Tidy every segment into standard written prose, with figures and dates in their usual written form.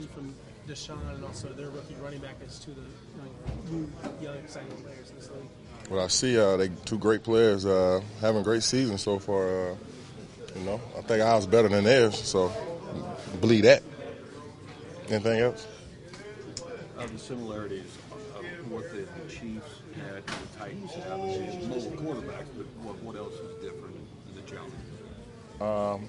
from Deshaun and also their rookie running back as to the new young exciting players in this league? Well, I see they two great players having great seasons so far. I think ours better than theirs, so believe that. Anything else? The similarities of what the Chiefs had and the Titans have, the mobile quarterbacks, but what else is different in the challenge?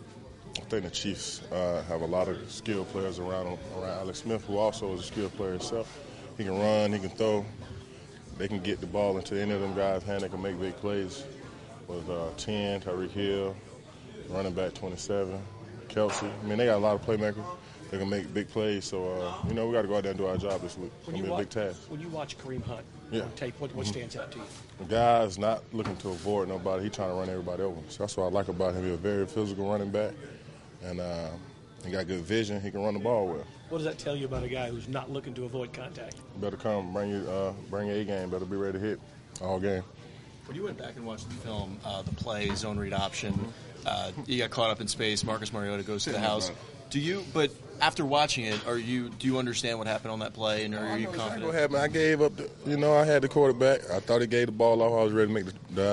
I think the Chiefs have a lot of skilled players around Alex Smith, who also is a skilled player himself. He can run, he can throw. They can get the ball into any of them guys' hand. They can make big plays with 10, Tyreek Hill, running back 27, Kelsey. I mean, they got a lot of playmakers. They can make big plays. So, we got to go out there and do our job this week. It's going to be a big task. When you watch Kareem Hunt on tape, what stands out to you? The guy's not looking to avoid nobody. He's trying to run everybody over. So that's what I like about him. He's a very physical running back. And he got good vision. He can run the ball well. What does that tell you about a guy who's not looking to avoid contact? Better come, bring your A game. Better be ready to hit all game. When you went back and watched the film, the play, zone read option, you got caught up in space. Marcus Mariota goes to the house. But after watching it, do you understand what happened on that play, and are you confident? What happened? I gave up. I had the quarterback. I thought he gave the ball off. I was ready to make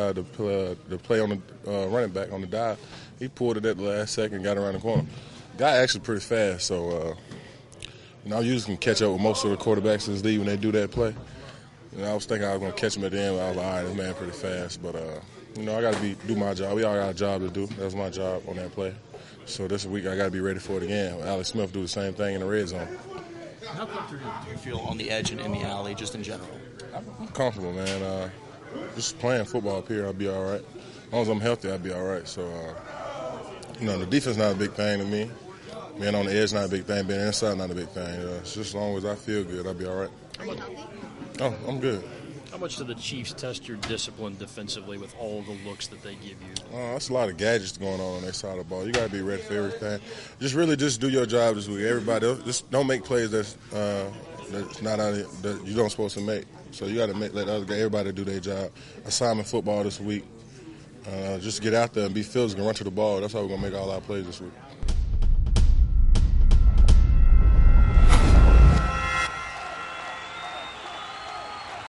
the play on the running back on the dive. He pulled it at the last second, got around the corner. Guy actually pretty fast, so I usually can catch up with most of the quarterbacks in this league when they do that play. I was thinking I was going to catch him at the end, but I was like, all right, this man pretty fast. But I got to do my job. We all got a job to do. That was my job on that play. So this week I got to be ready for it again. Alex Smith do the same thing in the red zone. How comfortable do you feel on the edge and in the alley, just in general? I'm comfortable, man. Just playing football up here, I'll be all right. As long as I'm healthy, I'll be all right. So, the defense not a big thing to me. Being on the edge not a big thing. Being inside not a big thing. It's just as long as I feel good, I'll be all right. Are you healthy? Oh, I'm good. How much do the Chiefs test your discipline defensively with all the looks that they give you? That's a lot of gadgets going on their side of the ball. You got to be ready for everything. Just do your job this week. Everybody else, just don't make plays that's not out of, that you don't supposed to make. So you got to let everybody do their job. Assignment football this week. Just get out there and be physical and run to the ball. That's how we're going to make all our plays this week.